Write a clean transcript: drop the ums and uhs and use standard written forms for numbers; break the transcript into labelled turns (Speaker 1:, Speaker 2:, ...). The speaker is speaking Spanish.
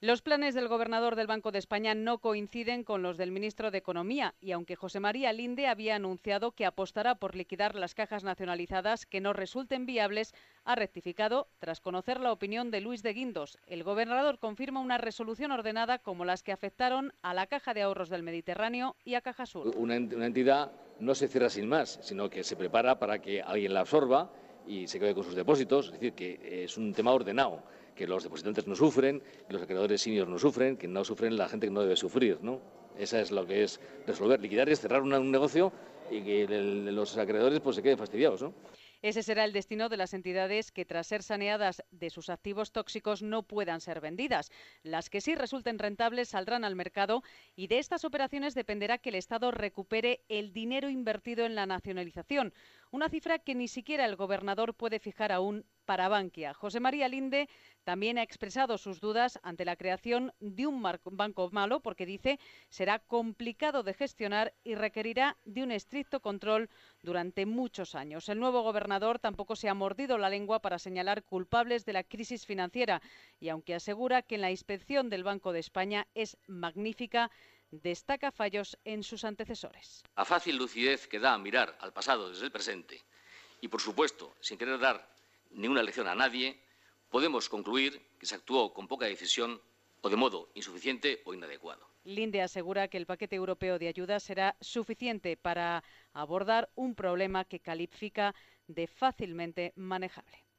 Speaker 1: Los planes del gobernador del Banco de España no coinciden con los del ministro de Economía y aunque José María Linde había anunciado que apostará por liquidar las cajas nacionalizadas que no resulten viables, ha rectificado tras conocer la opinión de Luis de Guindos. El gobernador confirma una resolución ordenada como las que afectaron a la Caja de Ahorros del Mediterráneo y a Cajasur.
Speaker 2: Una entidad no se cierra sin más, sino que se prepara para que alguien la absorba y se quede con sus depósitos, es decir, que es un tema ordenado, que los depositantes no sufren, que los acreedores seniors no sufren, que no sufren la gente que no debe sufrir, ¿no? Esa es lo que es resolver, liquidar es cerrar un negocio y que los acreedores pues se queden fastidiados, ¿no?
Speaker 1: Ese será el destino de las entidades que, tras ser saneadas de sus activos tóxicos, no puedan ser vendidas. Las que sí resulten rentables saldrán al mercado y de estas operaciones dependerá que el Estado recupere el dinero invertido en la nacionalización, una cifra que ni siquiera el gobernador puede fijar aún para Bankia. José María Linde también ha expresado sus dudas ante la creación de un banco malo porque dice será complicado de gestionar y requerirá de un estricto control durante muchos años. El nuevo gobernador tampoco se ha mordido la lengua para señalar culpables de la crisis financiera y aunque asegura que la inspección del Banco de España es magnífica, destaca fallos en sus antecesores.
Speaker 2: La fácil lucidez que da a mirar al pasado desde el presente y, por supuesto, sin querer dar ninguna lección a nadie, podemos concluir que se actuó con poca decisión o de modo insuficiente o inadecuado.
Speaker 1: Linde asegura que el paquete europeo de ayuda será suficiente para abordar un problema que califica de fácilmente manejable.